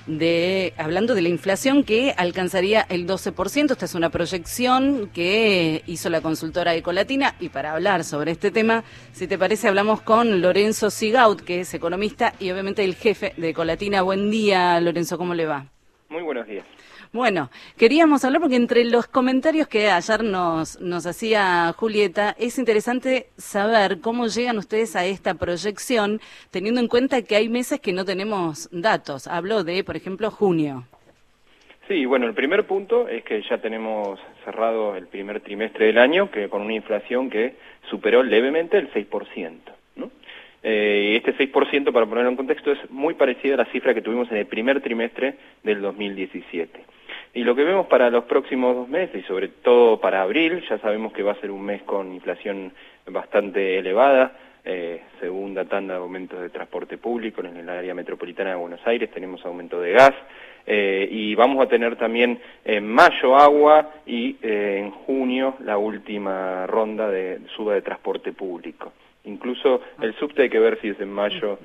hablando de la inflación que alcanzaría el 12%. Esta es una proyección que hizo la consultora Ecolatina, y para hablar sobre este tema, si te parece, hablamos con Lorenzo Sigaud, que es economista y obviamente el jefe de Ecolatina. Buen día, Lorenzo, ¿cómo le va? Muy buenos días. Bueno, queríamos hablar porque entre los comentarios que ayer nos hacía Julieta, es interesante saber cómo llegan ustedes a esta proyección, teniendo en cuenta que hay meses que no tenemos datos. Hablo de, por ejemplo, junio. Sí, bueno, el primer punto es que ya tenemos cerrado el primer trimestre del año que con una inflación que superó levemente el 6%, ¿no? Este 6%, para ponerlo en contexto, es muy parecida a la cifra que tuvimos en el primer trimestre del 2017. Y lo que vemos para los próximos 2 meses, y sobre todo para abril, ya sabemos que va a ser un mes con inflación bastante elevada, segunda tanda de aumentos de transporte público en el área metropolitana de Buenos Aires, tenemos aumento de gas, y vamos a tener también en mayo agua y en junio la última ronda de suba de transporte público. Incluso el subte hay que ver si es en mayo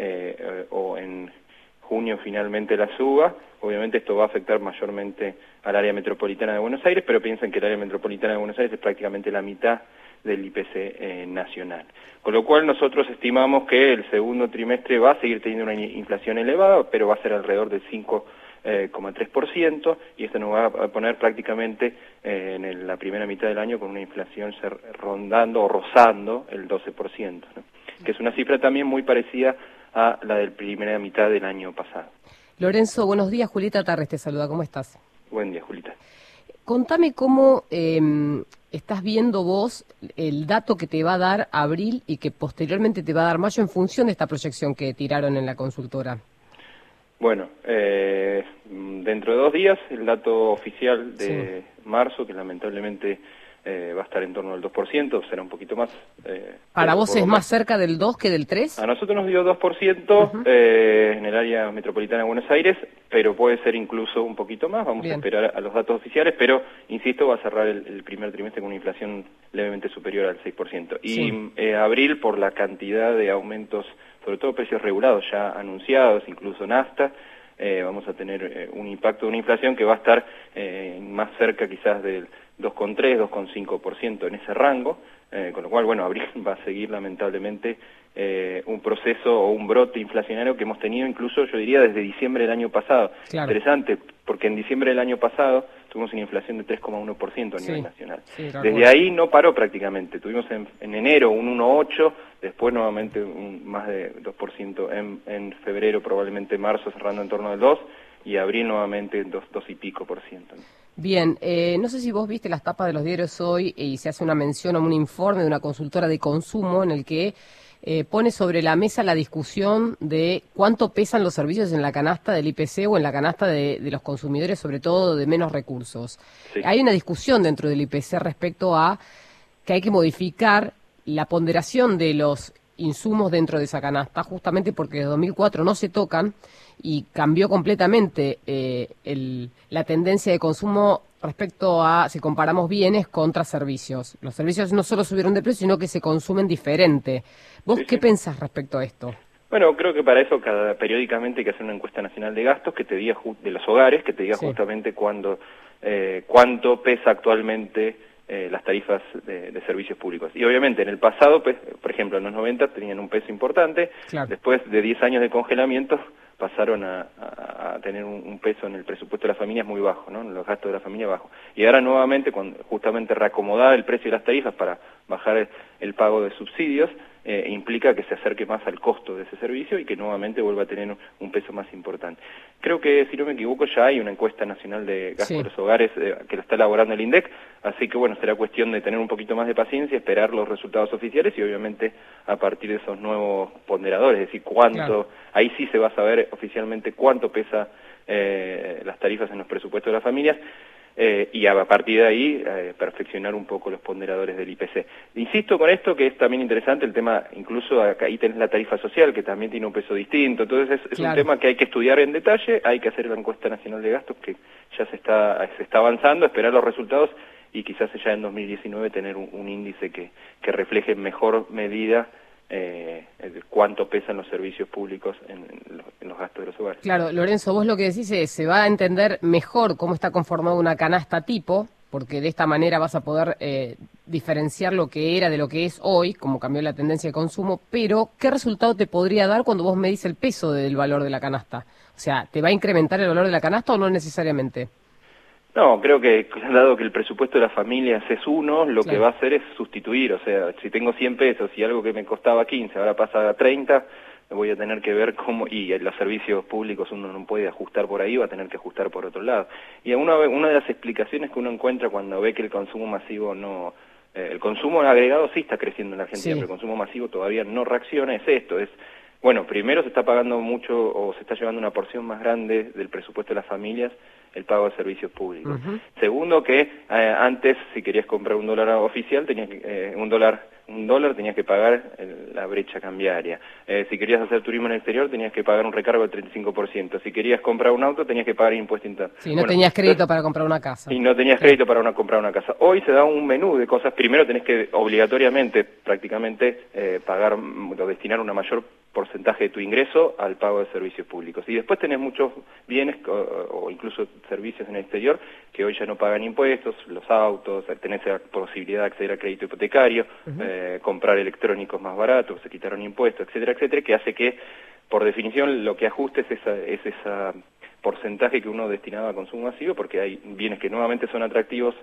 o en junio finalmente la suba. Obviamente esto va a afectar mayormente al área metropolitana de Buenos Aires, pero piensen que el área metropolitana de Buenos Aires es prácticamente la mitad del IPC nacional. Con lo cual nosotros estimamos que el segundo trimestre va a seguir teniendo una inflación elevada, pero va a ser alrededor del 5,3%, y esto nos va a poner prácticamente en la primera mitad del año con una inflación rondando o rozando el 12%, ¿no? Que es una cifra también muy parecida a la de la primera mitad del año pasado. Lorenzo, buenos días. Julieta Tarres te saluda. ¿Cómo estás? Buen día, Julita. Contame cómo estás viendo vos el dato que te va a dar abril y que posteriormente te va a dar mayo en función de esta proyección que tiraron en la consultora. Bueno, dentro de 2 días el dato oficial de marzo, que lamentablemente va a estar en torno al 2%, será un poquito más. ¿Para vos es más cerca del 2 que del 3? A nosotros nos dio 2% en el área metropolitana de Buenos Aires, pero puede ser incluso un poquito más. Vamos a esperar a los datos oficiales, pero, insisto, va a cerrar el primer trimestre con una inflación levemente superior al 6%. Y abril, por la cantidad de aumentos, sobre todo precios regulados ya anunciados, incluso nafta, vamos a tener un impacto de una inflación que va a estar más cerca quizás del 2,3, 2,5% en ese rango, con lo cual, bueno, abril va a seguir lamentablemente un proceso o un brote inflacionario que hemos tenido incluso, yo diría, desde diciembre del año pasado. Claro. Interesante, porque en diciembre del año pasado tuvimos una inflación de 3,1% a nivel nacional. Desde ahí no paró prácticamente, tuvimos en enero un 1,8%, después nuevamente más de 2% en febrero, probablemente marzo cerrando en torno al 2%, y abril nuevamente 2 y pico %, ¿no? Bien, no sé si vos viste las tapas de los diarios hoy y se hace una mención a un informe de una consultora de consumo en el que pone sobre la mesa la discusión de cuánto pesan los servicios en la canasta del IPC o en la canasta de los consumidores, sobre todo de menos recursos. Sí. Hay una discusión dentro del IPC respecto a que hay que modificar la ponderación de los insumos dentro de esa canasta, justamente porque desde 2004 no se tocan y cambió completamente la tendencia de consumo respecto a, si comparamos bienes contra servicios. Los servicios no solo subieron de precio, sino que se consumen diferente. ¿Vos qué pensás respecto a esto? Bueno, creo que para eso periódicamente hay que hacer una encuesta nacional de gastos que te diga de los hogares, que te diga justamente cuánto pesa actualmente las tarifas de servicios públicos. Y obviamente en el pasado, pues, por ejemplo, en los 90 tenían un peso importante, después de 10 años de congelamiento pasaron a tener un peso en el presupuesto de las familias muy bajo, ¿no? En los gastos de la familia bajo. Y ahora nuevamente, justamente reacomodar el precio de las tarifas para bajar el pago de subsidios, implica que se acerque más al costo de ese servicio y que nuevamente vuelva a tener un peso más importante. Creo que, si no me equivoco, ya hay una encuesta nacional de gastos de los hogares que la está elaborando el INDEC, así que bueno, será cuestión de tener un poquito más de paciencia, esperar los resultados oficiales y obviamente a partir de esos nuevos ponderadores, es decir, cuánto, ahí sí se va a saber oficialmente cuánto pesa las tarifas en los presupuestos de las familias, y a partir de ahí perfeccionar un poco los ponderadores del IPC. Insisto con esto que es también interesante el tema, incluso acá ahí tenés la tarifa social que también tiene un peso distinto, entonces es un tema que hay que estudiar en detalle, hay que hacer la encuesta nacional de gastos que ya se está avanzando, esperar los resultados y quizás ya en 2019 tener un índice que refleje en mejor medida cuánto pesan los servicios públicos en los gastos de los hogares. Claro, Lorenzo, vos lo que decís es, se va a entender mejor cómo está conformada una canasta tipo, porque de esta manera vas a poder diferenciar lo que era de lo que es hoy, como cambió la tendencia de consumo, pero ¿qué resultado te podría dar cuando vos medís el peso del valor de la canasta? O sea, ¿te va a incrementar el valor de la canasta o no necesariamente? No, creo que dado que el presupuesto de las familias es uno, lo que va a hacer es sustituir, o sea, si tengo 100 pesos y algo que me costaba 15, ahora pasa a 30, voy a tener que ver cómo, y los servicios públicos uno no puede ajustar por ahí, va a tener que ajustar por otro lado. Y una de las explicaciones que uno encuentra cuando ve que el consumo masivo no... el consumo agregado sí está creciendo en la Argentina, pero el consumo masivo todavía no reacciona, es esto, bueno, primero se está pagando mucho o se está llevando una porción más grande del presupuesto de las familias el pago de servicios públicos. Segundo, que antes, si querías comprar un dólar oficial, tenías que, un dólar tenías que pagar la brecha cambiaria. Si querías hacer turismo en el exterior, tenías que pagar un recargo del 35%. Si querías comprar un auto, tenías que pagar impuesto interno. Sí, no tenías crédito para comprar una casa. Y no tenías crédito para comprar una casa. Hoy se da un menú de cosas. Primero tenés que obligatoriamente, prácticamente, pagar o destinar una mayor porcentaje de tu ingreso al pago de servicios públicos. Y después tenés muchos bienes o incluso servicios en el exterior que hoy ya no pagan impuestos, los autos, tenés la posibilidad de acceder a crédito hipotecario, comprar electrónicos más baratos, se quitaron impuestos, etcétera, etcétera, que hace que, por definición, lo que ajuste es esa porcentaje que uno destinaba a consumo masivo, porque hay bienes que nuevamente son atractivos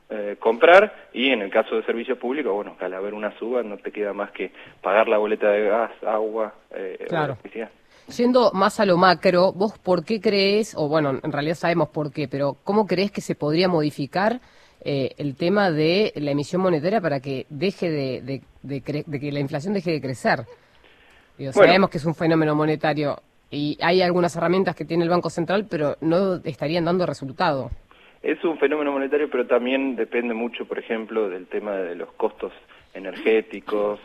comprar, y en el caso de servicios públicos, bueno, al haber una suba no te queda más que pagar la boleta de gas, agua, electricidad. Yendo más a lo macro, ¿vos por qué crees, o bueno, en realidad sabemos por qué, pero cómo crees que se podría modificar el tema de la emisión monetaria para que deje de que la inflación deje de crecer? Sabemos que es un fenómeno monetario y hay algunas herramientas que tiene el Banco Central, pero no estarían dando resultado. Es un fenómeno monetario, pero también depende mucho, por ejemplo, del tema de los costos energéticos,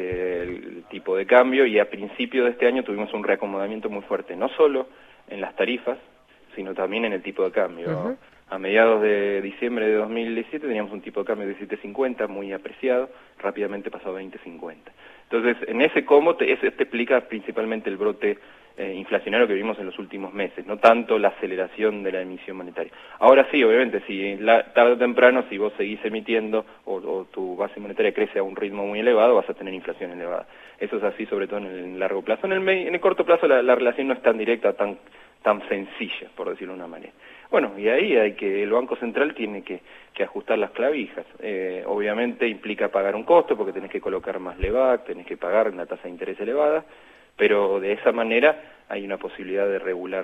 del tipo de cambio, y a principio de este año tuvimos un reacomodamiento muy fuerte, no solo en las tarifas, sino también en el tipo de cambio. A mediados de diciembre de 2017 teníamos un tipo de cambio de 17.50, muy apreciado, rápidamente pasó a 20.50. Entonces, en ese cómo te explica principalmente el brote inflacionario que vivimos en los últimos meses, no tanto la aceleración de la emisión monetaria. Ahora sí, obviamente, si tarde o temprano, si vos seguís emitiendo o tu base monetaria crece a un ritmo muy elevado, vas a tener inflación elevada. Eso es así, sobre todo en el largo plazo. En el corto plazo la relación no es tan directa, tan sencilla, por decirlo de una manera. Bueno, y ahí el Banco Central tiene que ajustar las clavijas. Obviamente implica pagar un costo, porque tenés que colocar más LEVAC, tenés que pagar una tasa de interés elevada, pero de esa manera hay una posibilidad de regular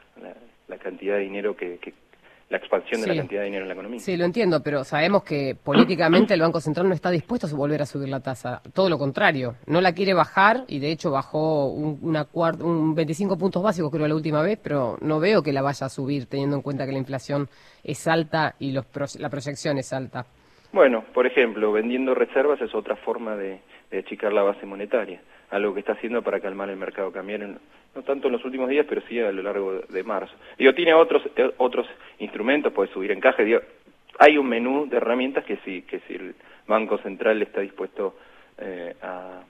la cantidad de dinero la expansión de la cantidad de dinero en la economía. Sí, lo entiendo, pero sabemos que políticamente el Banco Central no está dispuesto a volver a subir la tasa. Todo lo contrario, no la quiere bajar, y de hecho bajó un 25 puntos básicos, creo, la última vez, pero no veo que la vaya a subir, teniendo en cuenta que la inflación es alta y la proyección es alta. Bueno, por ejemplo, vendiendo reservas es otra forma de achicar la base monetaria, algo que está haciendo para calmar el mercado cambiario, no tanto en los últimos días, pero sí a lo largo de marzo. Tiene otros instrumentos, puede subir encaje, hay un menú de herramientas que si el Banco Central está dispuesto a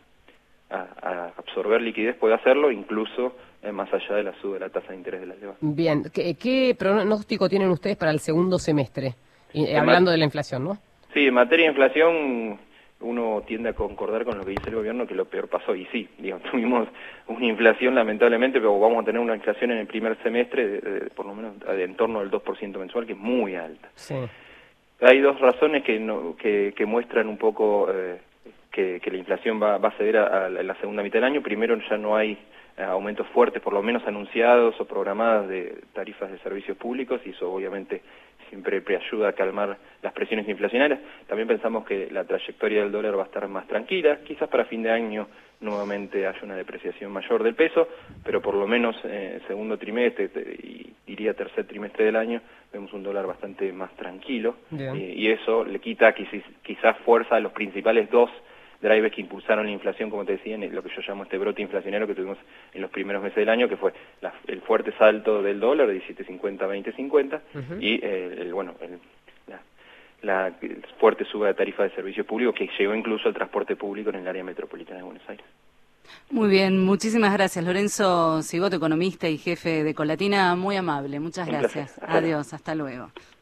absorber liquidez, puede hacerlo, incluso más allá de la suba de la tasa de interés de la LEVAC. Bien, ¿qué pronóstico tienen ustedes para el segundo semestre? Hablando de la inflación, ¿no? Sí, en materia de inflación uno tiende a concordar con lo que dice el gobierno, que lo peor pasó, y sí, tuvimos una inflación lamentablemente, pero vamos a tener una inflación en el primer semestre por lo menos en torno al 2% mensual, que es muy alta. Sí. Hay dos razones que muestran un poco que la inflación va a ceder a la segunda mitad del año. Primero, ya no hay aumentos fuertes, por lo menos anunciados o programadas, de tarifas de servicios públicos, y eso obviamente siempre ayuda a calmar las presiones inflacionarias. También pensamos que la trayectoria del dólar va a estar más tranquila, quizás para fin de año nuevamente haya una depreciación mayor del peso, pero por lo menos segundo trimestre y diría tercer trimestre del año vemos un dólar bastante más tranquilo, y eso le quita quizás fuerza a los principales dos drivers que impulsaron la inflación, como te decía, en lo que yo llamo este brote inflacionario que tuvimos en los primeros meses del año, que fue el fuerte salto del dólar de 17.50 a 20.50, y la fuerte suba de tarifa de servicios públicos que llegó incluso al transporte público en el área metropolitana de Buenos Aires. Muy bien, muchísimas gracias. Lorenzo Sigot, economista y jefe de Ecolatina, muy amable. Muchas gracias. Adiós, hasta luego.